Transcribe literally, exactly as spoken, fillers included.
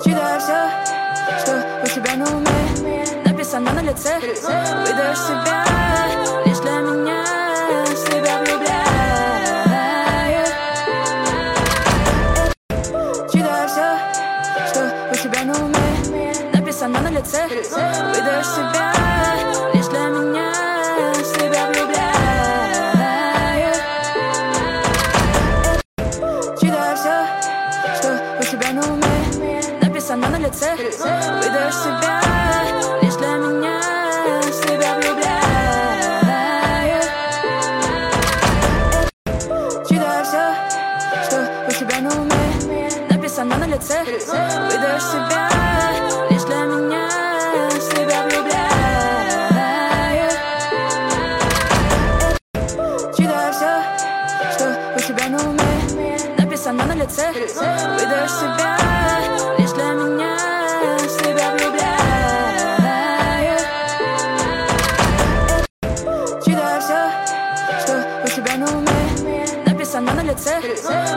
Читаю все, что у тебя на уме, написано на лице. Выдаешь себя лишь для меня, себя влюбляю. Читаю все, что у тебя на уме, написано на лице. Выдаешь себя лишь для меня, себя влюбляю. Читаю все, что у тебя на уме, написано на лице. Выдаешь себя лишь для меня, себя влюбляю. Читаю все, что у тебя на уме, написано на лице. Выдаешь себя лишь для меня, себя влюбляю. Читаю все, что у тебя на уме, написано на лице. Выдаешь себя лишь для меня, себя влюбляю. Читаю все, что у тебя на уме, написано на лице.